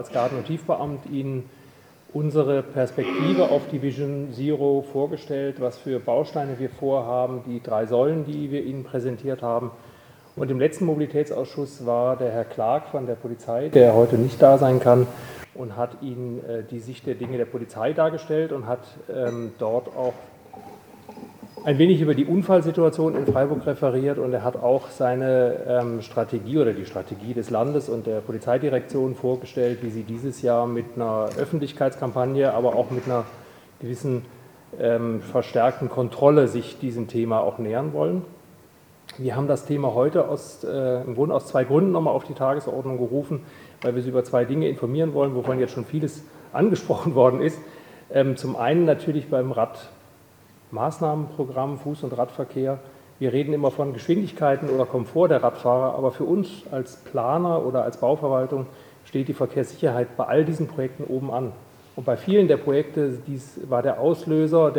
als Garten- und Tiefbauamt Ihnen unsere Perspektive auf die Vision Zero vorgestellt, was für Bausteine wir vorhaben, die 3 Säulen, die wir Ihnen präsentiert haben. Und im letzten Mobilitätsausschuss war der Herr Clark von der Polizei, der heute nicht da sein kann, und hat Ihnen die Sicht der Dinge der Polizei dargestellt und hat dort auch ein wenig über die Unfallsituation in Freiburg referiert, und er hat auch seine Strategie oder die Strategie des Landes und der Polizeidirektion vorgestellt, wie sie dieses Jahr mit einer Öffentlichkeitskampagne, aber auch mit einer gewissen verstärkten Kontrolle sich diesem Thema auch nähern wollen. Wir haben das Thema heute im Grunde aus 2 Gründen nochmal auf die Tagesordnung gerufen, weil wir Sie über 2 Dinge informieren wollen, wovon jetzt schon vieles angesprochen worden ist. Zum einen natürlich beim Maßnahmenprogramm Fuß- und Radverkehr. Wir reden immer von Geschwindigkeiten oder Komfort der Radfahrer, aber für uns als Planer oder als Bauverwaltung steht die Verkehrssicherheit bei all diesen Projekten oben an. Und bei vielen der Projekte war der Auslöser,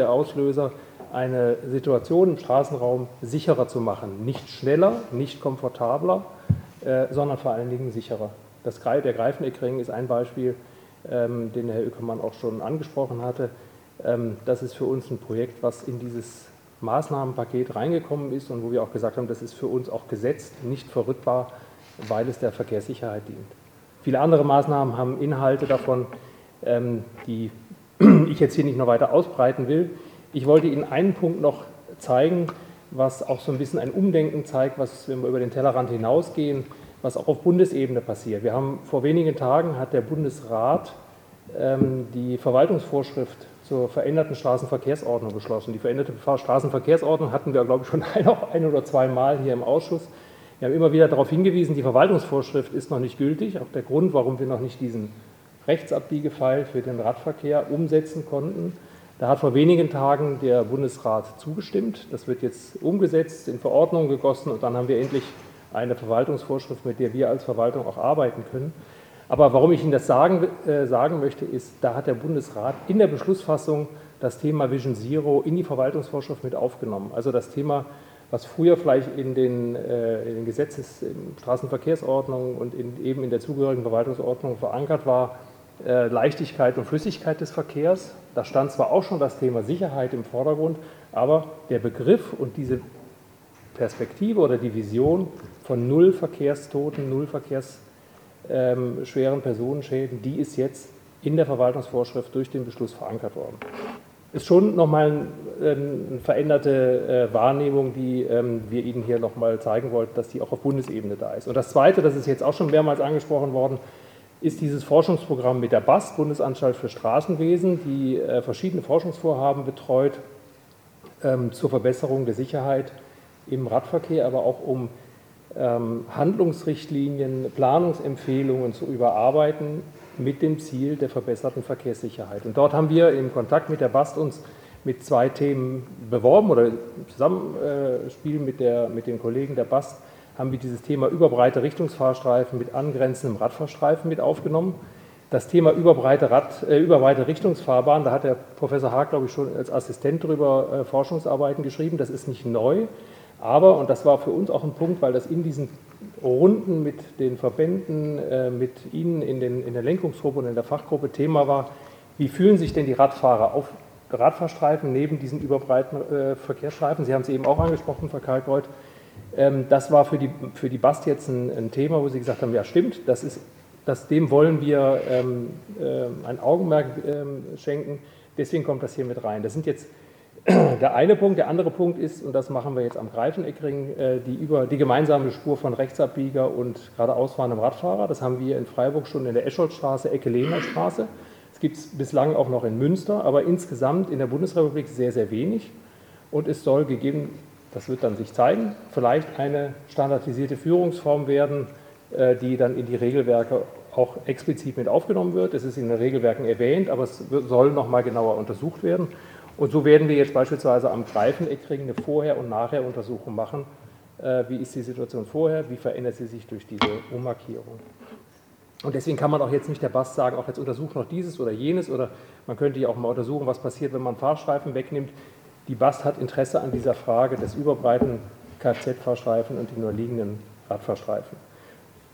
eine Situation im Straßenraum sicherer zu machen. Nicht schneller, nicht komfortabler, sondern vor allen Dingen sicherer. Der Greifeneckring ist ein Beispiel, den Herr Ueckermann auch schon angesprochen hatte. Das ist für uns ein Projekt, was in dieses Maßnahmenpaket reingekommen ist und wo wir auch gesagt haben, das ist für uns auch gesetzt, nicht verrückbar, weil es der Verkehrssicherheit dient. Viele andere Maßnahmen haben Inhalte davon, die ich jetzt hier nicht noch weiter ausbreiten will. Ich wollte Ihnen einen Punkt noch zeigen, was auch so ein bisschen ein Umdenken zeigt, was, wenn wir über den Tellerrand hinausgehen, was auch auf Bundesebene passiert. Vor wenigen Tagen hat der Bundesrat die Verwaltungsvorschrift zur veränderten Straßenverkehrsordnung beschlossen. Die veränderte Straßenverkehrsordnung hatten wir, glaube ich, schon ein oder 2 Mal hier im Ausschuss. Wir haben immer wieder darauf hingewiesen, die Verwaltungsvorschrift ist noch nicht gültig. Auch der Grund, warum wir noch nicht diesen Rechtsabbiegepfeil für den Radverkehr umsetzen konnten. Da hat vor wenigen Tagen der Bundesrat zugestimmt. Das wird jetzt umgesetzt, in Verordnungen gegossen, und dann haben wir endlich eine Verwaltungsvorschrift, mit der wir als Verwaltung auch arbeiten können. Aber warum ich Ihnen das sagen möchte, ist, da hat der Bundesrat in der Beschlussfassung das Thema Vision Zero in die Verwaltungsvorschrift mit aufgenommen. Also das Thema, was früher vielleicht in den Straßenverkehrsordnungen und eben in der zugehörigen Verwaltungsordnung verankert war, Leichtigkeit und Flüssigkeit des Verkehrs. Da stand zwar auch schon das Thema Sicherheit im Vordergrund, aber der Begriff und diese Perspektive oder die Vision von 0 Verkehrstoten, 0 schweren Personenschäden, die ist jetzt in der Verwaltungsvorschrift durch den Beschluss verankert worden. Ist schon nochmal eine veränderte Wahrnehmung, die wir Ihnen hier nochmal zeigen wollten, dass die auch auf Bundesebene da ist. Und das Zweite, das ist jetzt auch schon mehrmals angesprochen worden, ist dieses Forschungsprogramm mit der BAST, Bundesanstalt für Straßenwesen, die verschiedene Forschungsvorhaben betreut zur Verbesserung der Sicherheit im Radverkehr, aber auch um Handlungsrichtlinien, Planungsempfehlungen zu überarbeiten mit dem Ziel der verbesserten Verkehrssicherheit. Und dort haben wir im Kontakt mit der BAST uns mit 2 Themen beworben oder im Zusammenspiel mit den Kollegen der BAST haben wir dieses Thema überbreite Richtungsfahrstreifen mit angrenzendem Radfahrstreifen mit aufgenommen. Das Thema überbreite Richtungsfahrbahn, da hat der Professor Haag, glaube ich, schon als Assistent darüber Forschungsarbeiten geschrieben. Das ist nicht neu, aber, und das war für uns auch ein Punkt, weil das in diesen Runden mit den Verbänden, mit Ihnen in der Lenkungsgruppe und in der Fachgruppe Thema war, wie fühlen sich denn die Radfahrer auf Radfahrstreifen neben diesen überbreiten Verkehrsstreifen? Sie haben es eben auch angesprochen, Frau Kalkreuth. Das war für die BAST jetzt ein Thema, wo Sie gesagt haben, ja stimmt, dem wollen wir ein Augenmerk schenken, deswegen kommt das hier mit rein. Das sind jetzt der eine Punkt. Der andere Punkt ist, und das machen wir jetzt am Greifeneckring, die gemeinsame Spur von Rechtsabbieger und geradeausfahrendem Radfahrer. Das haben wir in Freiburg schon in der Escholzstraße, Ecke Lehnerstraße. Das gibt es bislang auch noch in Münster, aber insgesamt in der Bundesrepublik sehr, sehr wenig. Und es soll das wird dann sich zeigen, vielleicht eine standardisierte Führungsform werden, die dann in die Regelwerke auch explizit mit aufgenommen wird. Es ist in den Regelwerken erwähnt, aber es soll noch mal genauer untersucht werden. Und so werden wir jetzt beispielsweise am Greifeneckring eine Vorher- und Nachher-Untersuchung machen. Wie ist die Situation vorher, wie verändert sie sich durch diese Ummarkierung? Und deswegen kann man auch jetzt nicht der BAST sagen, auch jetzt untersucht noch dieses oder jenes, oder man könnte ja auch mal untersuchen, was passiert, wenn man Fahrstreifen wegnimmt. Die BAST hat Interesse an dieser Frage des überbreiten Kfz-Fahrstreifen und den nur liegenden Radfahrstreifen.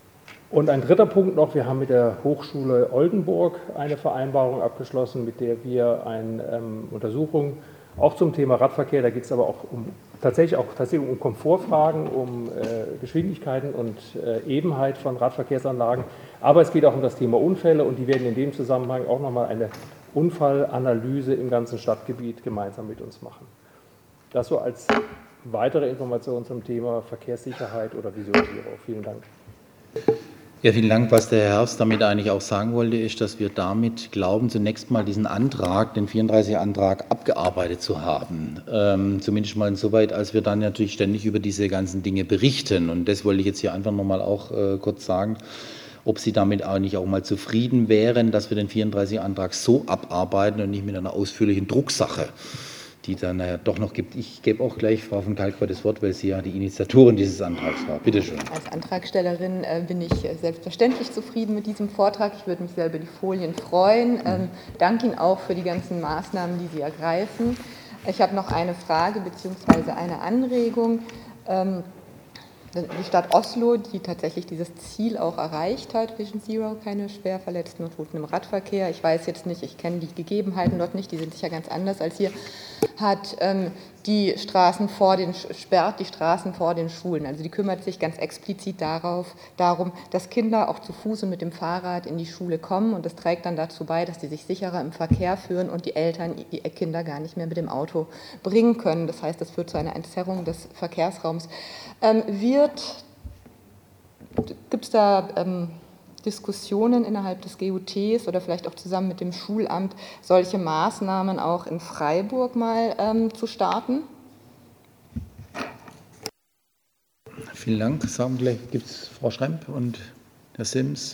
Und ein dritter Punkt noch, wir haben mit der Hochschule Oldenburg eine Vereinbarung abgeschlossen, mit der wir eine Untersuchung auch zum Thema Radverkehr, da geht es aber auch tatsächlich um Komfortfragen, um Geschwindigkeiten und Ebenheit von Radverkehrsanlagen, aber es geht auch um das Thema Unfälle und die werden in dem Zusammenhang auch nochmal eine Unfallanalyse im ganzen Stadtgebiet gemeinsam mit uns machen. Das so als weitere Information zum Thema Verkehrssicherheit oder Vision Zero. Vielen Dank. Ja, vielen Dank. Was der Herr Herbst damit eigentlich auch sagen wollte, ist, dass wir damit glauben, zunächst mal diesen Antrag, den 34er-Antrag, abgearbeitet zu haben. Zumindest mal insoweit, als wir dann natürlich ständig über diese ganzen Dinge berichten. Und das wollte ich jetzt hier einfach nochmal auch kurz sagen, ob Sie damit eigentlich auch mal zufrieden wären, dass wir den 34er-Antrag so abarbeiten und nicht mit einer ausführlichen Drucksache, die dann doch noch gibt. Ich gebe auch gleich Frau von Kalkreuth das Wort, weil sie ja die Initiatorin dieses Antrags war. Bitte schön. Als Antragstellerin bin ich selbstverständlich zufrieden mit diesem Vortrag. Ich würde mich sehr über die Folien freuen. Danke Ihnen auch für die ganzen Maßnahmen, die Sie ergreifen. Ich habe noch eine Frage bzw. eine Anregung. Die Stadt Oslo, die tatsächlich dieses Ziel auch erreicht hat, Vision Zero, keine schwer Verletzten und Toten im Radverkehr. Ich weiß jetzt nicht, ich kenne die Gegebenheiten dort nicht, die sind sicher ganz anders als hier, hat die Straßen sperrt die Straßen vor den Schulen. Also die kümmert sich ganz explizit darum, dass Kinder auch zu Fuß und mit dem Fahrrad in die Schule kommen und das trägt dann dazu bei, dass die sich sicherer im Verkehr führen und die Eltern die Kinder gar nicht mehr mit dem Auto bringen können. Das heißt, das führt zu einer Entzerrung des Verkehrsraums. Gibt es da Diskussionen innerhalb des GUTs oder vielleicht auch zusammen mit dem Schulamt, solche Maßnahmen auch in Freiburg mal zu starten? Vielen Dank. Sagen gleich, gibt es Frau Schremp und Herr Sims?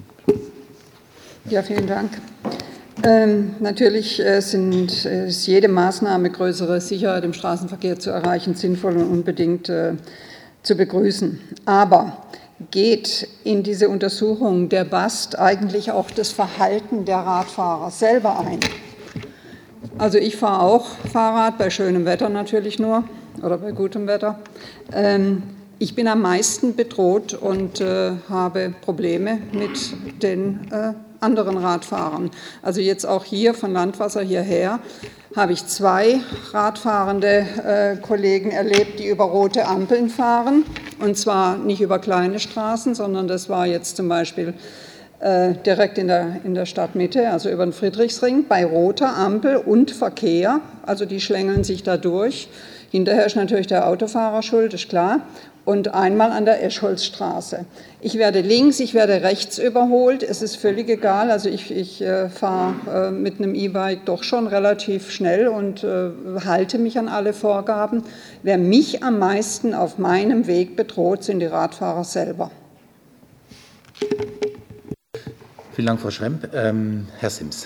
Ja, vielen Dank. Natürlich ist jede Maßnahme, größere Sicherheit im Straßenverkehr zu erreichen, sinnvoll und unbedingt zu begrüßen. Aber geht in diese Untersuchung der BAST eigentlich auch das Verhalten der Radfahrer selber ein? Also ich fahre auch Fahrrad, bei schönem Wetter natürlich nur oder bei gutem Wetter. Ich bin am meisten bedroht und habe Probleme mit den anderen Radfahrern. Also jetzt auch hier von Landwasser hierher habe ich 2 radfahrende Kollegen erlebt, die über rote Ampeln fahren. Und zwar nicht über kleine Straßen, sondern das war jetzt zum Beispiel direkt in der Stadtmitte, also über den Friedrichsring, bei roter Ampel und Verkehr. Also die schlängeln sich da durch. Hinterher ist natürlich der Autofahrer schuld, ist klar. Und einmal an der Eschholzstraße. Ich werde links, ich werde rechts überholt, es ist völlig egal, also ich fahre mit einem E-Bike doch schon relativ schnell und halte mich an alle Vorgaben. Wer mich am meisten auf meinem Weg bedroht, sind die Radfahrer selber. Vielen Dank, Frau Schremp. Herr Sims.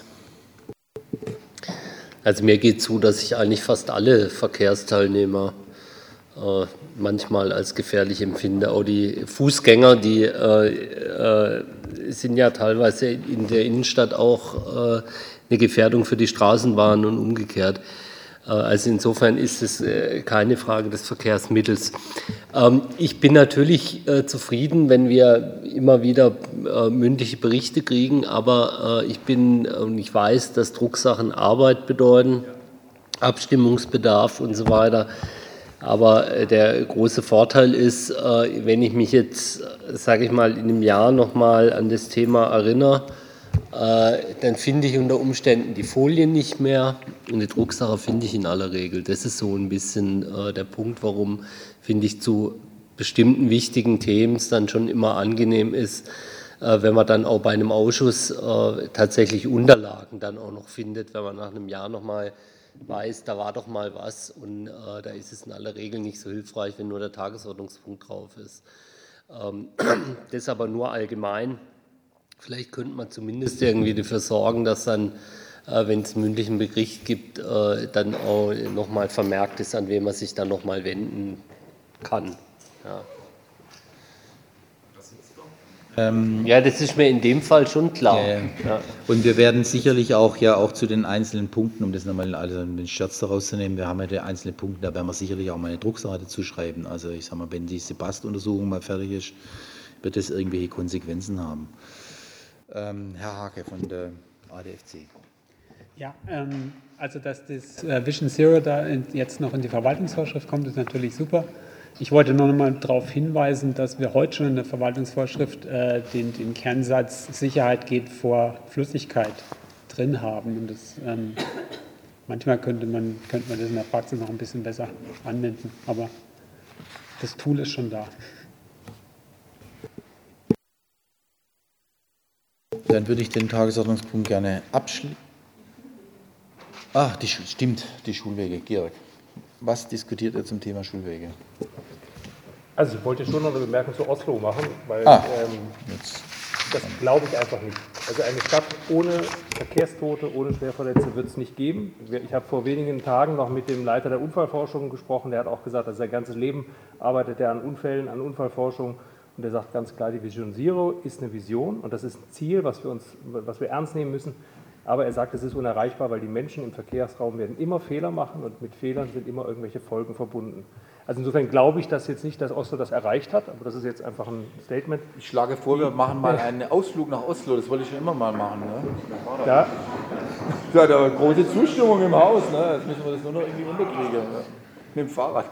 Also mir geht es so, dass ich eigentlich fast alle Verkehrsteilnehmer manchmal als gefährlich empfinde. Auch die Fußgänger, die sind ja teilweise in der Innenstadt auch eine Gefährdung für die Straßenbahn und umgekehrt. Also insofern ist es keine Frage des Verkehrsmittels. Ich bin natürlich zufrieden, wenn wir immer wieder mündliche Berichte kriegen, aber ich weiß, dass Drucksachen Arbeit bedeuten, Abstimmungsbedarf und so weiter. Aber der große Vorteil ist, wenn ich mich jetzt, sage ich mal, in einem Jahr nochmal an das Thema erinnere, dann finde ich unter Umständen die Folien nicht mehr und die Drucksache finde ich in aller Regel. Das ist so ein bisschen der Punkt, warum, finde ich, zu bestimmten wichtigen Themen es dann schon immer angenehm ist, wenn man dann auch bei einem Ausschuss tatsächlich Unterlagen dann auch noch findet, wenn man nach einem Jahr nochmal weiß, da war doch mal was und da ist es in aller Regel nicht so hilfreich, wenn nur der Tagesordnungspunkt drauf ist. Das aber nur allgemein. Vielleicht könnte man zumindest irgendwie dafür sorgen, dass dann, wenn es einen mündlichen Bericht gibt, dann auch nochmal vermerkt ist, an wen man sich dann nochmal wenden kann. Ja. Ja, das ist mir in dem Fall schon klar. Ja. Und wir werden sicherlich auch zu den einzelnen Punkten, um das nochmal den Scherz daraus zu nehmen, wir haben ja die einzelnen Punkte, da werden wir sicherlich auch mal eine Drucksache dazu schreiben. Also ich sage mal, wenn diese BAST-Untersuchung mal fertig ist, wird das irgendwelche Konsequenzen haben. Herr Hake von der ADFC. Ja, also dass das Vision Zero da jetzt noch in die Verwaltungsvorschrift kommt, ist natürlich super. Ich wollte noch einmal darauf hinweisen, dass wir heute schon in der Verwaltungsvorschrift den Kernsatz Sicherheit geht vor Flüssigkeit drin haben. Und das, manchmal könnte man das in der Praxis noch ein bisschen besser anwenden, aber das Tool ist schon da. Dann würde ich den Tagesordnungspunkt gerne abschließen. Stimmt, die Schulwege. Georg, was diskutiert ihr zum Thema Schulwege? Also ich wollte schon noch eine Bemerkung zu Oslo machen, weil das glaube ich einfach nicht. Also eine Stadt ohne Verkehrstote, ohne Schwerverletzte wird es nicht geben. Ich habe vor wenigen Tagen noch mit dem Leiter der Unfallforschung gesprochen, der hat auch gesagt, dass sein ganzes Leben arbeitet er an Unfällen, an Unfallforschung. Und er sagt ganz klar, die Vision Zero ist eine Vision und das ist ein Ziel, was wir ernst nehmen müssen. Aber er sagt, es ist unerreichbar, weil die Menschen im Verkehrsraum werden immer Fehler machen und mit Fehlern sind immer irgendwelche Folgen verbunden. Also insofern glaube ich das jetzt nicht, dass Oslo das erreicht hat, aber das ist jetzt einfach ein Statement. Ich schlage vor, wir machen mal einen Ausflug nach Oslo, das wollte ich schon immer mal machen. Ne? Ja. Ja, da große Zustimmung im Haus, ne? Jetzt müssen wir das nur noch irgendwie unterkriegen. Ne? Mit dem Fahrrad.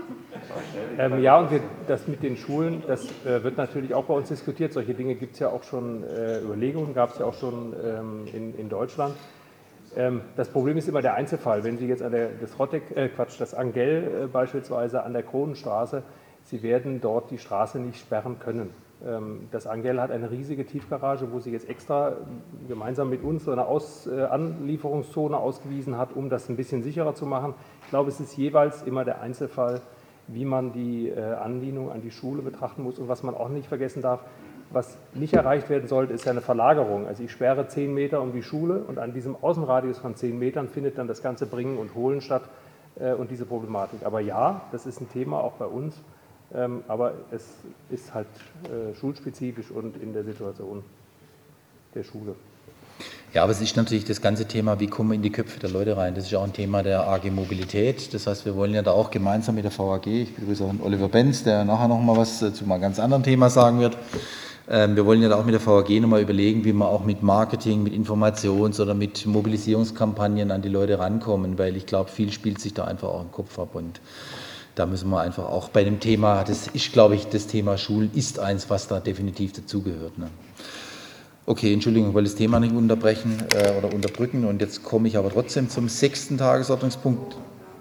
Ja, und das mit den Schulen, das wird natürlich auch bei uns diskutiert. Solche Dinge gibt es ja auch schon, Überlegungen gab es ja auch schon in Deutschland. Das Problem ist immer der Einzelfall. Wenn Sie jetzt an das Angell beispielsweise an der Kronenstraße, Sie werden dort die Straße nicht sperren können. Das Angell hat eine riesige Tiefgarage, wo sie jetzt extra gemeinsam mit uns so eine Anlieferungszone ausgewiesen hat, um das ein bisschen sicherer zu machen. Ich glaube, es ist jeweils immer der Einzelfall, wie man die Anlehnung an die Schule betrachten muss. Und was man auch nicht vergessen darf, was nicht erreicht werden sollte, ist ja eine Verlagerung. Also ich sperre 10 Meter um die Schule und an diesem Außenradius von 10 Metern findet dann das ganze Bringen und Holen statt und diese Problematik. Aber ja, das ist ein Thema auch bei uns, aber es ist halt schulspezifisch und in der Situation der Schule. Ja, aber es ist natürlich das ganze Thema, wie kommen wir in die Köpfe der Leute rein. Das ist auch ein Thema der AG Mobilität. Das heißt, wir wollen ja da auch gemeinsam mit der VAG, ich begrüße auch den Oliver Benz, der nachher noch mal was zu einem ganz anderen Thema sagen wird. Wir wollen ja da auch mit der VAG nochmal überlegen, wie wir auch mit Marketing, mit Informations- oder mit Mobilisierungskampagnen an die Leute rankommen, weil ich glaube, viel spielt sich da einfach auch im Kopf ab und da müssen wir einfach auch bei dem Thema, das ist, glaube ich, das Thema Schulen ist eins, was da definitiv dazugehört. Ne? Okay, Entschuldigung, ich wollte das Thema nicht unterbrechen oder unterbrücken und jetzt komme ich aber trotzdem zum 6. Tagesordnungspunkt.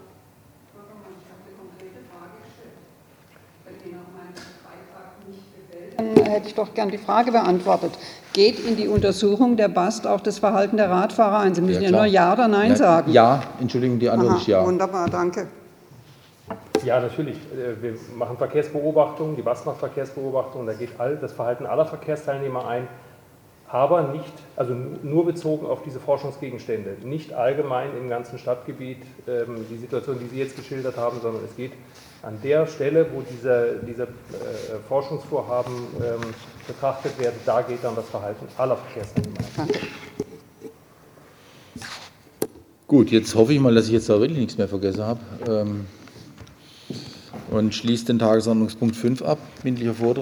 Hätte ich doch gern die Frage beantwortet. Geht in die Untersuchung der BAST auch das Verhalten der Radfahrer ein? Sie müssen ja nur Ja oder Nein sagen. Ja, Entschuldigung, die Antwort ist Ja. Wunderbar, danke. Ja, natürlich. Wir machen Verkehrsbeobachtungen, die BAST macht Verkehrsbeobachtungen, da geht das Verhalten aller Verkehrsteilnehmer ein, aber nicht, also nur bezogen auf diese Forschungsgegenstände, nicht allgemein im ganzen Stadtgebiet, die Situation, die Sie jetzt geschildert haben, sondern es geht an der Stelle, wo diese Forschungsvorhaben betrachtet werden, da geht dann das Verhalten aller Verkehrsteilnehmer ein. Gut, jetzt hoffe ich mal, dass ich jetzt da wirklich nichts mehr vergessen habe und schließe den Tagesordnungspunkt 5 ab, mündlicher Vortrag.